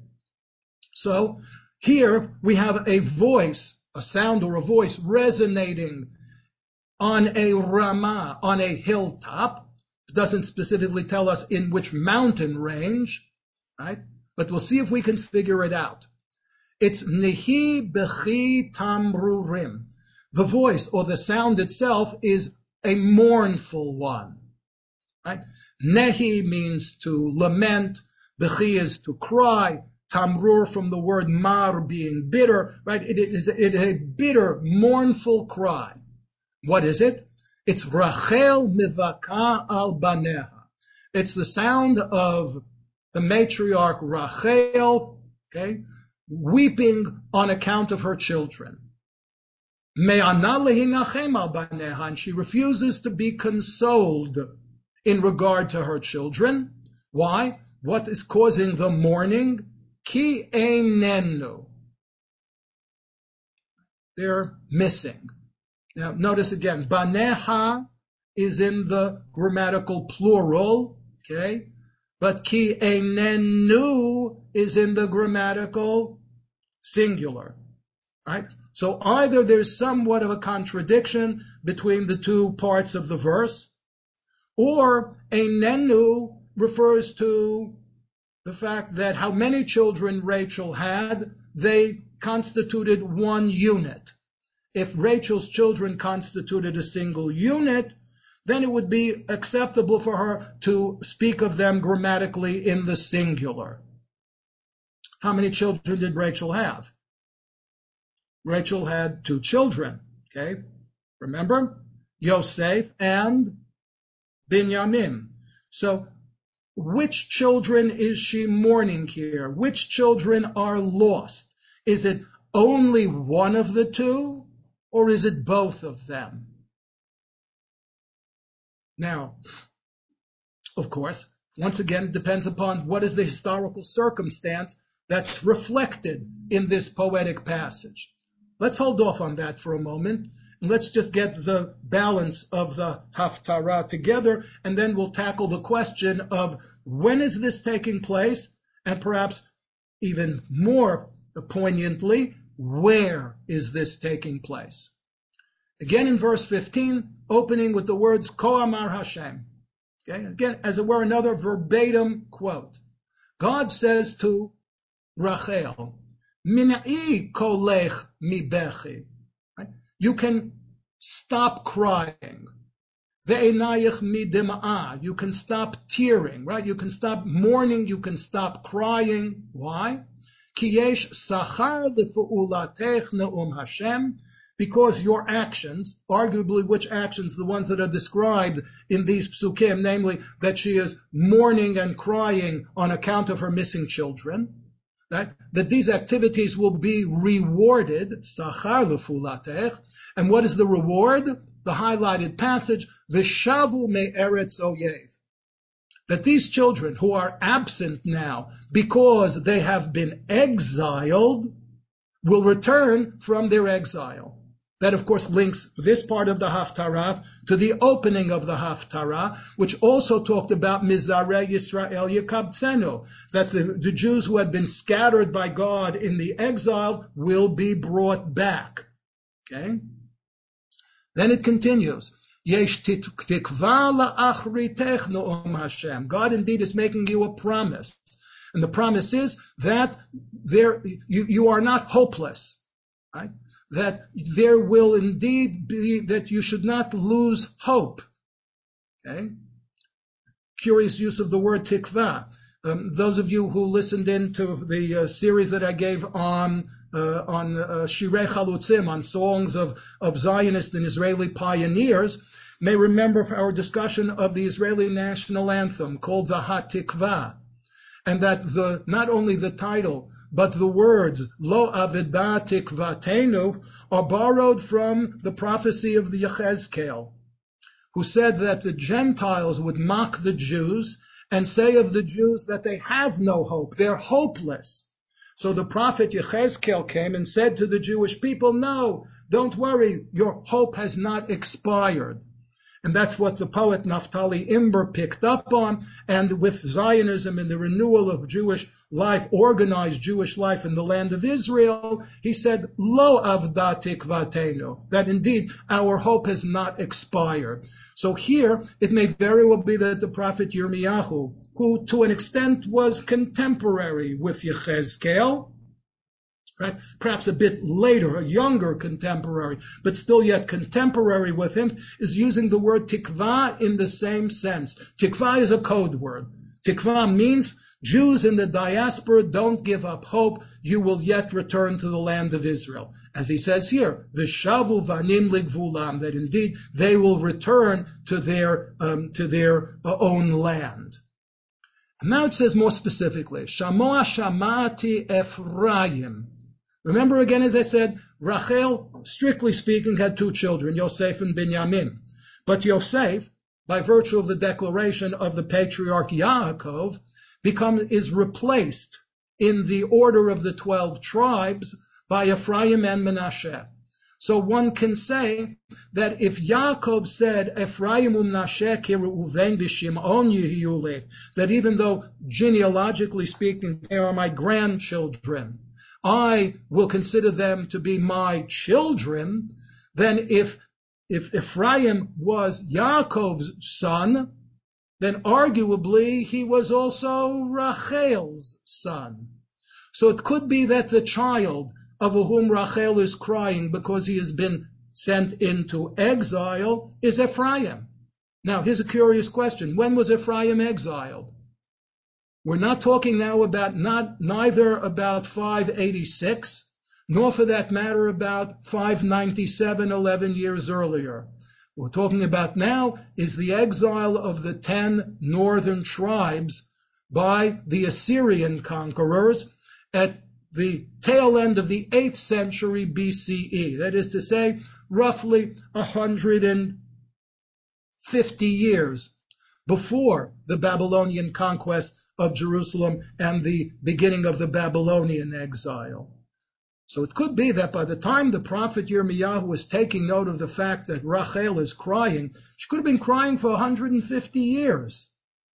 So here we have a voice, a sound or a voice resonating on a Ramah, on a hilltop. It doesn't specifically tell us in which mountain range, right? But we'll see if we can figure it out. It's Nehi Bechi Tamrurim. The voice or the sound itself is a mournful one, right? Nehi means to lament. Bechi is to cry. Tamrur from the word mar, being bitter, right? It is, it is a bitter, mournful cry. What is it? It's Rachel Mivaka al Baneha. It's the sound of the matriarch Rachel, okay, weeping on account of her children. Me'ana lehinachem al baneha, and she refuses to be consoled in regard to her children. Why? What is causing the mourning? Ki einenu. they're missing. Now, notice again, baneha is in the grammatical plural, okay? But ki einenu is in the grammatical singular, right? So either there's somewhat of a contradiction between the two parts of the verse, or einenu refers to the fact that how many children Rachel had, they constituted one unit. If Rachel's children constituted a single unit, then it would be acceptable for her to speak of them grammatically in the singular. How many children did Rachel have? Rachel had two children, okay? Remember? Yosef and Binyamin. So which children is she mourning here? Which children are lost? Is it only one of the two, or is it both of them? Now, of course, once again, it depends upon what is the historical circumstance that's reflected in this poetic passage. Let's hold off on that for a moment, and let's just get the balance of the Haftarah together, and then we'll tackle the question of when is this taking place, and perhaps even more poignantly, where is this taking place? Again in verse fifteen, opening with the words, Ko Amar Hashem. Okay, again, as it were, another verbatim quote. God says to Rachel, Mina'i kolech mi bechi. You can stop crying. Ve'enayich mi dema'ah. You can stop tearing, right? You can stop mourning. You can stop crying. Why? Ki yesh sachar lefu'ulatech ne'um Hashem. Because your actions, arguably which actions, the ones that are described in these psukim, namely that she is mourning and crying on account of her missing children, that, that these activities will be rewarded, sachar lefulatech, and what is the reward? The highlighted passage, v'shavu me'eretz oyev. That these children who are absent now because they have been exiled will return from their exile. That, of course, links this part of the Haftarah to the opening of the Haftarah, which also talked about Mizarei Yisrael Yekabtzenu, that the, the Jews who had been scattered by God in the exile will be brought back. Okay? Then it continues. Yesh tikva la'achritech no'om Hashem. God indeed is making you a promise. And the promise is that there you, you are not hopeless, right? That there will indeed be, that you should not lose hope. Okay? Curious use of the word tikva. Um, those of you who listened in to the uh, series that I gave on uh, on uh, Shirei Chalutzim, on songs of, of Zionist and Israeli pioneers, may remember our discussion of the Israeli national anthem called the HaTikva, and that the not only the title but the words, Lo Aveda Tikvatenu, are borrowed from the prophecy of the Yechezkel, who said that the Gentiles would mock the Jews and say of the Jews that they have no hope, they're hopeless. So the prophet Yechezkel came and said to the Jewish people, no, don't worry, your hope has not expired. And that's what the poet Naftali Imber picked up on, and with Zionism and the renewal of Jewish life, organized Jewish life in the land of Israel, he said, Lo avda tikvatenu, that indeed our hope has not expired. So here, it may very well be that the prophet Yirmiyahu, who to an extent was contemporary with Yechezkel, right? Perhaps a bit later, a younger contemporary, but still yet contemporary with him, is using the word tikva in the same sense. Tikva is a code word. Tikva means Jews in the diaspora, don't give up hope. You will yet return to the land of Israel. As he says here, v'shavu vanim ligvulam, that indeed they will return to their um, to their uh, own land. And now it says more specifically, Shamoa shamati Ephraim. Remember again, as I said, Rachel, strictly speaking, had two children, Yosef and Binyamin. But Yosef, by virtue of the declaration of the patriarch Yaakov, become, is replaced in the order of the twelve tribes by Ephraim and Manasseh. So one can say that if Yaakov said, Ephraim Umnashe Reuven v'Shimon Yehiyule, that even though genealogically speaking they are my grandchildren, I will consider them to be my children, then if if Ephraim was Yaakov's son, then arguably he was also Rachel's son. So it could be that the child of whom Rachel is crying because he has been sent into exile is Ephraim. Now, here's a curious question. When was Ephraim exiled? We're not talking now about, not neither about five eighty-six, nor for that matter about five ninety-seven, eleven years earlier. What we're talking about now is the exile of the ten northern tribes by the Assyrian conquerors at the tail end of the eighth century B C E. That is to say, roughly one hundred fifty years before the Babylonian conquest of Jerusalem and the beginning of the Babylonian exile. So it could be that by the time the prophet Yirmiyahu was taking note of the fact that Rachel is crying, she could have been crying for one hundred fifty years.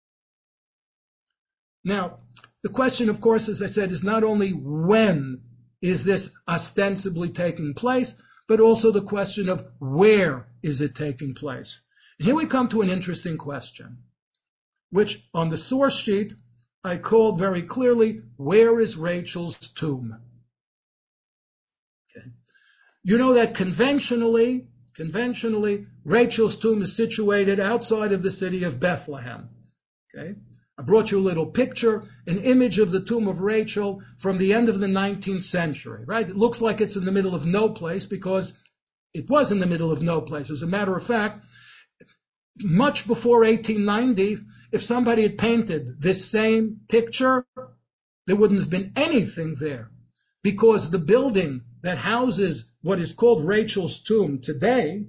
Now, the question, of course, as I said, is not only when is this ostensibly taking place, but also the question of where is it taking place. And here we come to an interesting question, which on the source sheet I called very clearly, where is Rachel's tomb? Okay. You know that conventionally, conventionally, Rachel's tomb is situated outside of the city of Bethlehem. Okay. I brought you a little picture, an image of the tomb of Rachel from the end of the nineteenth century, right? It looks like it's in the middle of no place because it was in the middle of no place. As a matter of fact, much before eighteen ninety, if somebody had painted this same picture, there wouldn't have been anything there because the building that houses what is called Rachel's tomb today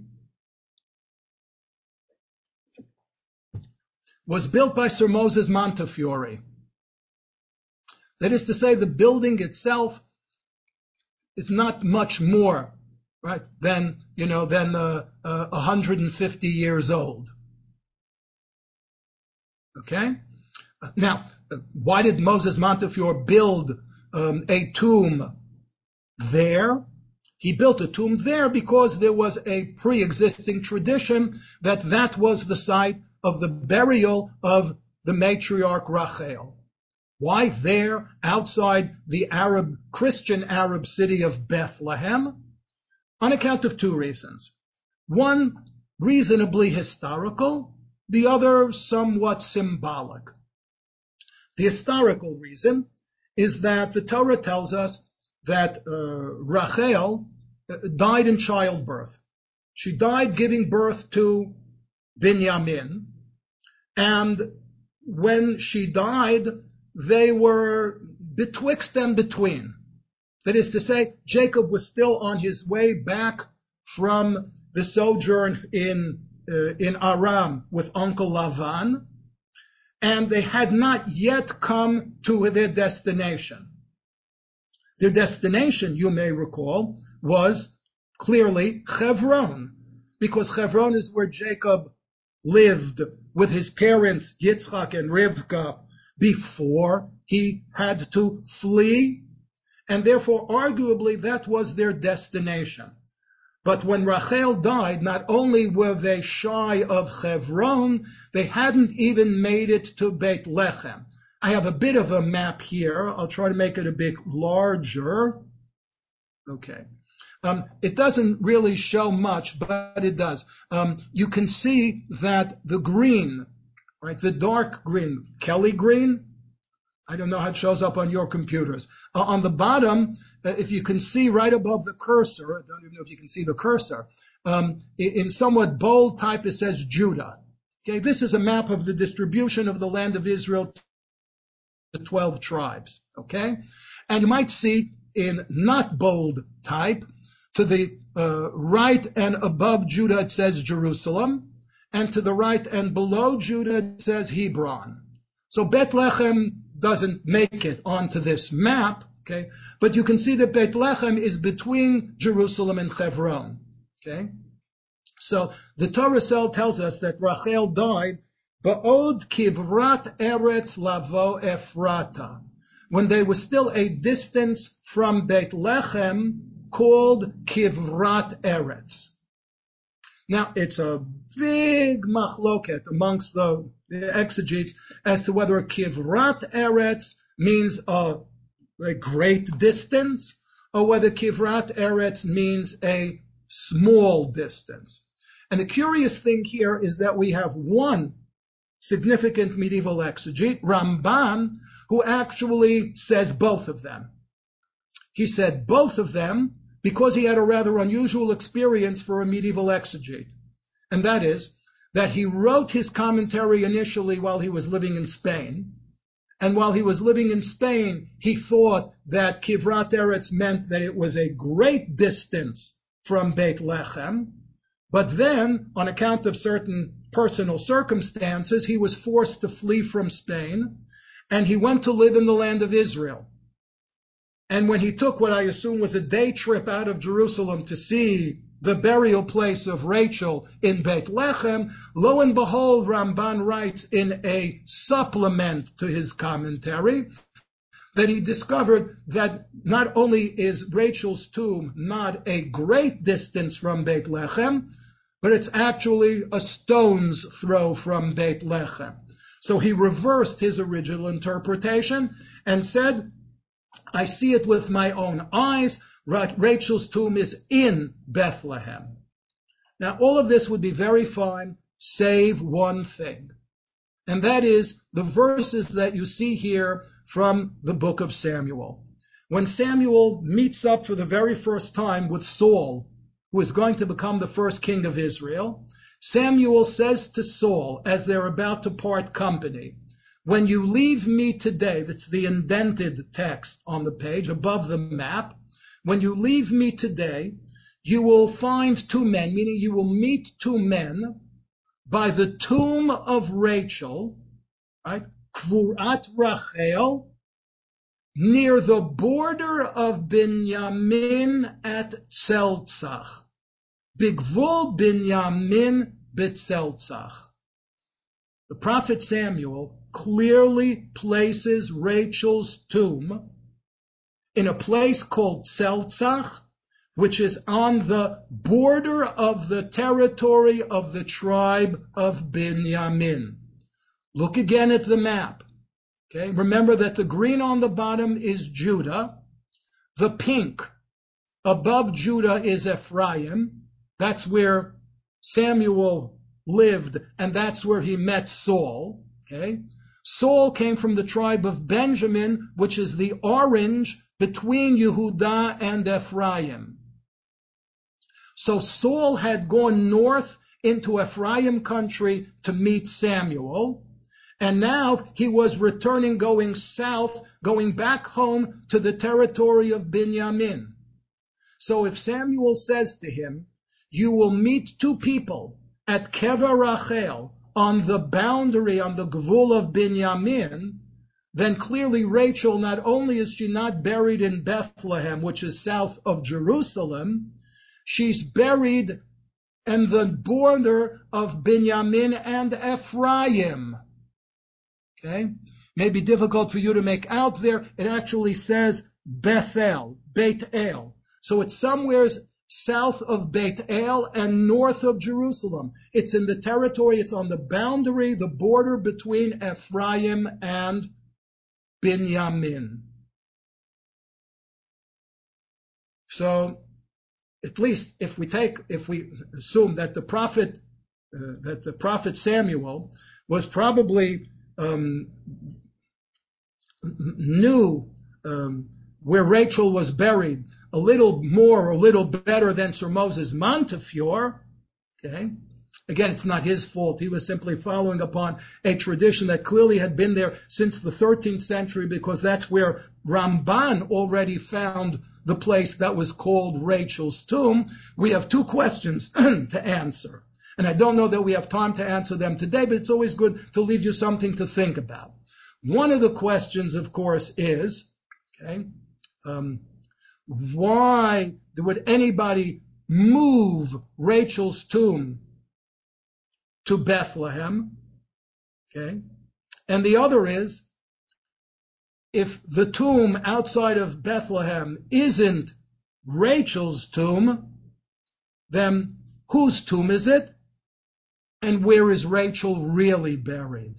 was built by Sir Moses Montefiore. That is to say, the building itself is not much more, right, than, you know, than uh, uh, one hundred fifty years old. Okay? Now, why did Moses Montefiore build um, a tomb there? He built a tomb there because there was a pre-existing tradition that that was the site of the burial of the matriarch Rachel. Why there, outside the Arab, Christian Arab city of Bethlehem? On account of two reasons. One, reasonably historical, the other somewhat symbolic. The historical reason is that the Torah tells us that uh, Rachel died in childbirth. She died giving birth to Binyamin, and when she died, they were betwixt and between. That is to say, Jacob was still on his way back from the sojourn in uh, in Aram with Uncle Lavan, and they had not yet come to their destination. Their destination, you may recall, was clearly Hebron, because Hebron is where Jacob lived with his parents Yitzchak and Rivka before he had to flee, and therefore arguably that was their destination. But when Rachel died, not only were they shy of Hebron, they hadn't even made it to Beit Lechem. I have a bit of a map here. I'll try to make it a bit larger. Okay. Um, it doesn't really show much, but it does. Um, you can see that the green, right, the dark green, Kelly green, I don't know how it shows up on your computers. Uh, on the bottom, uh, if you can see right above the cursor, I don't even know if you can see the cursor, um, in, in somewhat bold type it says Judah. Okay, this is a map of the distribution of the land of Israel to the twelve tribes. Okay, and you might see in not bold type, to the uh, right and above Judah it says Jerusalem, and to the right and below Judah it says Hebron. So Bethlehem doesn't make it onto this map, Okay, but you can see that Beit Lechem is between Jerusalem and Hebron. Okay, so the Torah tells us that Rachel died ba'od kivrat eretz lavo Ephrata, when they were still a distance from Beit Lechem called Kivrat Eretz. Now, it's a big machloket amongst the exegetes as to whether Kivrat Eretz means a, a great distance or whether Kivrat Eretz means a small distance. And the curious thing here is that we have one significant medieval exegete, Ramban, who actually says both of them. He said both of them because he had a rather unusual experience for a medieval exegete. And that is that he wrote his commentary initially while he was living in Spain. And while he was living in Spain, he thought that Kivrat Eretz meant that it was a great distance from Beit Lechem. But then, on account of certain personal circumstances, he was forced to flee from Spain, and he went to live in the land of Israel. And when he took what I assume was a day trip out of Jerusalem to see the burial place of Rachel in Beit Lechem, lo and behold, Ramban writes in a supplement to his commentary that he discovered that not only is Rachel's tomb not a great distance from Beit Lechem, but it's actually a stone's throw from Beit Lechem. So he reversed his original interpretation and said, I see it with my own eyes. Rachel's tomb is in Bethlehem. Now, all of this would be very fine, save one thing. And that is the verses that you see here from the book of Samuel. When Samuel meets up for the very first time with Saul, who is going to become the first king of Israel, Samuel says to Saul, as they're about to part company, when you leave me today, that's the indented text on the page above the map, when you leave me today, you will find two men, meaning you will meet two men by the tomb of Rachel, right? Kvurat Rachel, near the border of Binyamin at Tzeltzach. Bigvul Binyamin B'Tzeltzach. The prophet Samuel clearly places Rachel's tomb in a place called Tzeltzach, which is on the border of the territory of the tribe of Binyamin. Look again at the map. Okay, remember that the green on the bottom is Judah. The pink above Judah is Ephraim. That's where Samuel lived, and that's where he met Saul. Okay, Saul came from the tribe of Benjamin, which is the orange between Yehudah and Ephraim. So Saul had gone north into Ephraim country to meet Samuel, and now he was returning, going south, going back home to the territory of Binyamin. So if Samuel says to him, you will meet two people at Kever Rachel on the boundary, on the Gvul of Binyamin, then clearly Rachel, not only is she not buried in Bethlehem, which is south of Jerusalem, she's buried in the border of Binyamin and Ephraim. Okay? May be difficult for you to make out there. It actually says Bethel, Beit El. So it's somewhere south of Beit El and north of Jerusalem. It's in the territory, it's on the boundary, the border between Ephraim and Binyamin. So, at least if we take, if we assume that the prophet, uh, that the prophet Samuel was probably um, knew um, where Rachel was buried a little more, a little better than Sir Moses Montefiore. Okay. Again, it's not his fault. He was simply following upon a tradition that clearly had been there since the thirteenth century, because that's where Ramban already found the place that was called Rachel's tomb. We have two questions to answer. And I don't know that we have time to answer them today, but it's always good to leave you something to think about. One of the questions, of course, is, okay, Um, why would anybody move Rachel's tomb to Bethlehem? Okay. And the other is, if the tomb outside of Bethlehem isn't Rachel's tomb, then whose tomb is it? And where is Rachel really buried?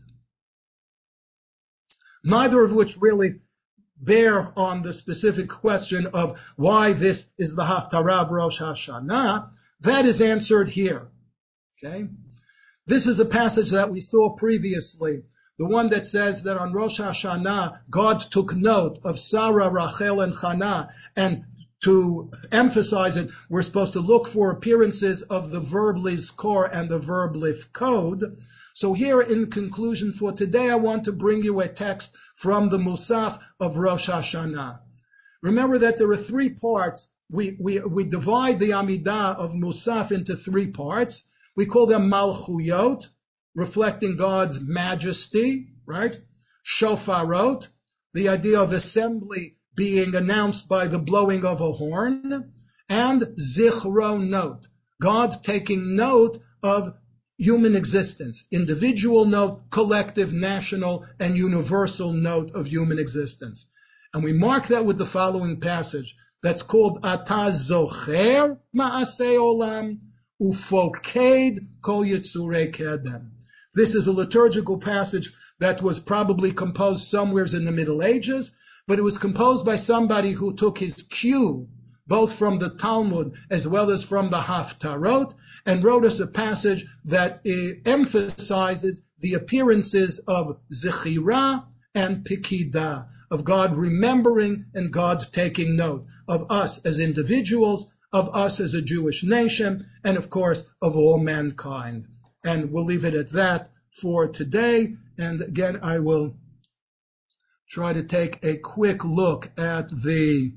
Neither of which really bear on the specific question of why this is the Haftarah of Rosh Hashanah. That is answered here. Okay? This is the passage that we saw previously, the one that says that on Rosh Hashanah, God took note of Sarah, Rachel, and Hannah, and to emphasize it, we're supposed to look for appearances of the verb lizkor and the verb lifkod. So here in conclusion for today, I want to bring you a text from the Musaf of Rosh Hashanah. Remember that there are three parts. We, we, we divide the Amidah of Musaf into three parts. We call them Malchuyot, reflecting God's majesty, right? Shofarot, the idea of assembly being announced by the blowing of a horn, and Zichronot, God taking note of human existence, individual note, collective, national, and universal note of human existence. And we mark that with the following passage that's called Ata Zocher Ma'aseh Olam Ufoked Kol Yitzurei Kedem. This is a liturgical passage that was probably composed somewhere in the Middle Ages, but it was composed by somebody who took his cue, both from the Talmud as well as from the Haftarot, and wrote us a passage that uh, emphasizes the appearances of Zechira and Pikida, of God remembering and God taking note of us as individuals, of us as a Jewish nation, and of course of all mankind. And we'll leave it at that for today. And again, I will try to take a quick look at the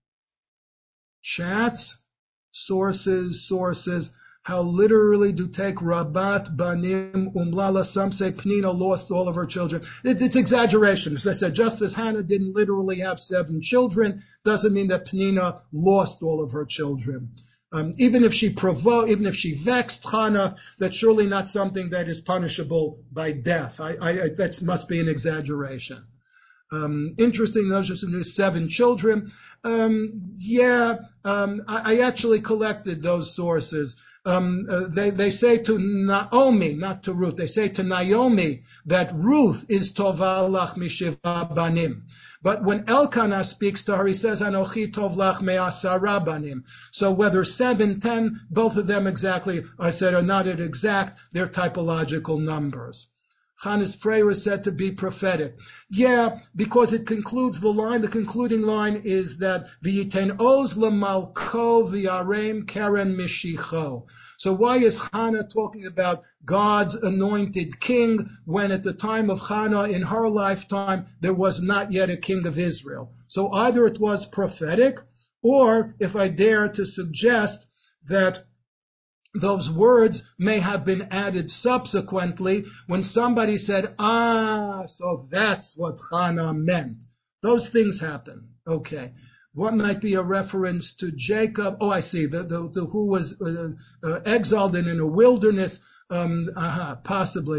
chats, sources, sources. How literally do take Rabat Banim Umlala. Some say Penina lost all of her children. It, it's exaggeration. As I said, just as Hannah didn't literally have seven children, doesn't mean that Penina lost all of her children. Um, even if she provoked, even if she vexed Hannah, that's surely not something that is punishable by death. I, I, I, that must be an exaggeration. Um, interesting, those are seven children. Um, yeah, um, I, I actually collected those sources. Um, uh, they, they say to Naomi, not to Ruth, they say to Naomi that Ruth is Tova lach mishiva banim. But when Elkanah speaks to her, he says, Anochi tov lach me'asara banim. So whether seven, ten, both of them exactly, I said, are not at exact, they're typological numbers. Hannah's prayer is said to be prophetic. Yeah, because it concludes the line, the concluding line is that V'yitein oz l'malko v'yarem keren mishicho. So why is Hannah talking about God's anointed king when at the time of Hannah in her lifetime there was not yet a king of Israel? So either it was prophetic, or if I dare to suggest that those words may have been added subsequently when somebody said, ah, so that's what Hannah meant. Those things happen. Okay. What might be a reference to Jacob? Oh, I see. The, the, the who was uh, uh, exiled and in a wilderness, um, aha, possibly,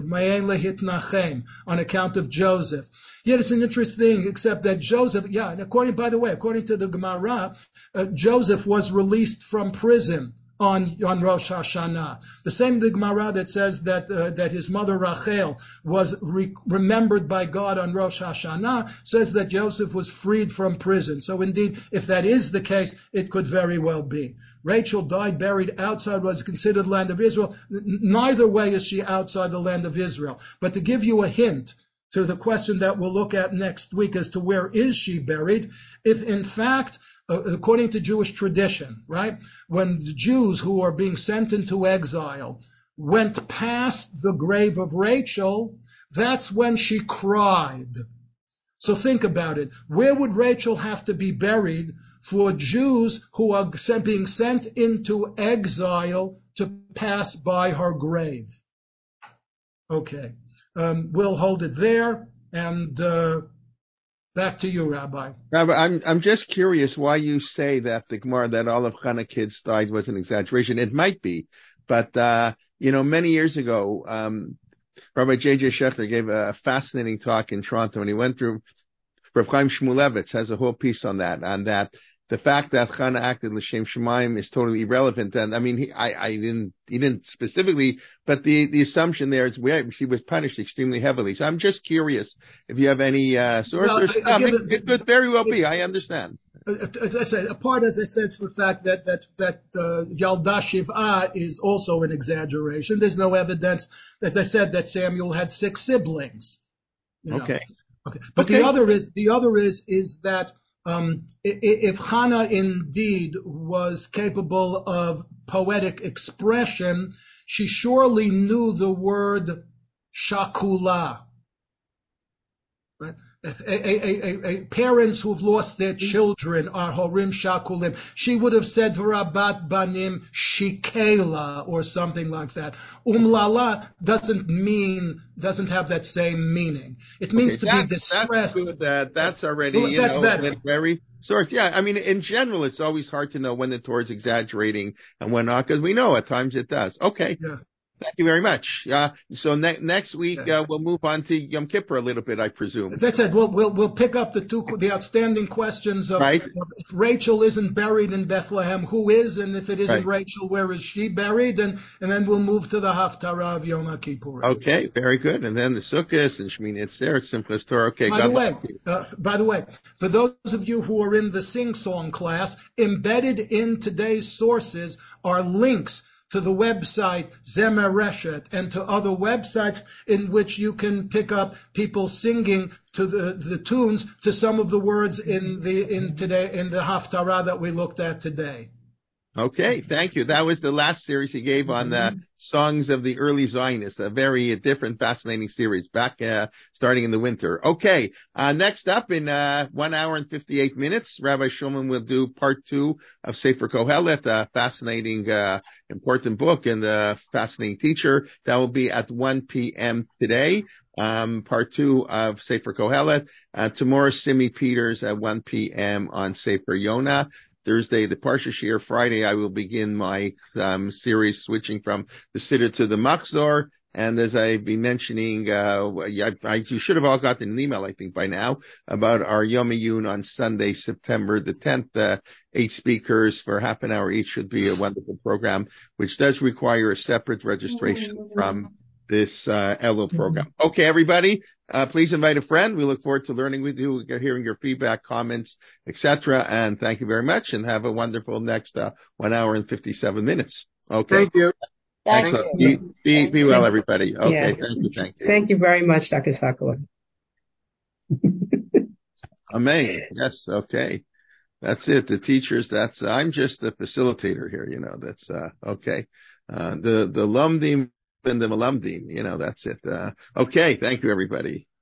on account of Joseph. Yet it's an interesting thing, except that Joseph, yeah, and according, by the way, according to the Gemara, uh, Joseph was released from prison on, on Rosh Hashanah. The same the Gemara that says that uh, that his mother Rachel was re- remembered by God on Rosh Hashanah says that Joseph was freed from prison. So indeed, if that is the case, it could very well be. Rachel died buried outside what is considered the land of Israel. Neither way is she outside the land of Israel. But to give you a hint to the question that we'll look at next week as to where is she buried, if in fact, Uh, according to Jewish tradition, right, when the Jews who are being sent into exile went past the grave of Rachel, that's when she cried. So think about it. Where would Rachel have to be buried for Jews who are being sent into exile to pass by her grave? Okay, um, we'll hold it there, and uh, Back to you, Rabbi. Rabbi, I'm I'm just curious why you say that the Gemara that all of Chana kids died was an exaggeration. It might be, but uh, you know, many years ago, um, Rabbi J J Schechter gave a fascinating talk in Toronto, and he went through. Rav Chaim Shmulevitz has a whole piece on that, on that. The fact that Chana acted l'shem Shemaim is totally irrelevant. And I mean, he, I, I didn't, he didn't specifically, but the, the assumption there is where she was punished extremely heavily. So I'm just curious if you have any, uh, sources. Well, I, I no, it, it, it could very well be. I understand. As I said, apart, as I said, from the fact that, that, that, uh, Yalda Shiv'ah is also an exaggeration. There's no evidence, as I said, that Samuel had six siblings. You know. Okay. Okay. But okay. the other is, the other is, is that, Um, if Chana indeed was capable of poetic expression, she surely knew the word shakula. Right? A, a, a, a, parents who've lost their children are horim shakulim. She would have said rabat banim shikela or something like that. Umlala doesn't mean, doesn't have that same meaning. It means okay, to be distressed. That's good. Uh, that's already, well, you that's know, better. very sort. Yeah, I mean, in general, it's always hard to know when the Torah is exaggerating and when not, because we know at times it does. Okay. Yeah. Thank you very much. Uh, so ne- next week, yeah. uh, we'll move on to Yom Kippur a little bit, I presume. As I said, we'll, we'll, we'll pick up the two, the outstanding questions of, right. of if Rachel isn't buried in Bethlehem, who is? And if it isn't right. Rachel, where is she buried? And, and then we'll move to the Haftarah of Yom Kippur. Okay, very good. And then the Sukkot and Shmini Atzer, simplest Torah. Okay, by God the way, uh, by the way, for those of you who are in the sing-song class, embedded in today's sources are links to the website Zemer Reshet and to other websites in which you can pick up people singing to the, the tunes to some of the words in the in today in the Haftarah that we looked at today. Okay, thank you. That was the last series he gave on the songs of the early Zionists, a very different, fascinating series back uh, starting in the winter. Okay, uh, next up in uh, one hour and fifty-eight minutes, Rabbi Shulman will do part two of Sefer Kohelet, a fascinating, uh, important book and a fascinating teacher. That will be at one p.m. today. Um, part two of Sefer Kohelet. Uh, tomorrow, Simi Peters at one p.m. on Sefer Yonah. Thursday, the Parsha Shir. Friday, I will begin my um, series switching from the Siddur to the Machzor. And as I've been mentioning, uh, I, I, you should have all gotten an email, I think, by now, about our Yom Yun on Sunday, September the tenth. Uh, eight speakers for half an hour each should be a wonderful program, which does require a separate registration from this uh Elul program. Okay, everybody, uh please invite a friend. We look forward to learning with you, hearing your feedback, comments, et cetera. And thank you very much, and have a wonderful next uh one hour and fifty-seven minutes. Okay. Thank you. Thank Excellent. you. Be, be, be well, everybody. Okay, yeah. thank you, thank you. Thank you very much, Doctor Sakala. Amen. Yes, okay. That's it. The teachers, that's, uh, I'm just the facilitator here, you know, that's, uh, okay. Uh, the, the Lumdim and the Malamdim, you know, that's it. Uh, okay. Thank you, everybody.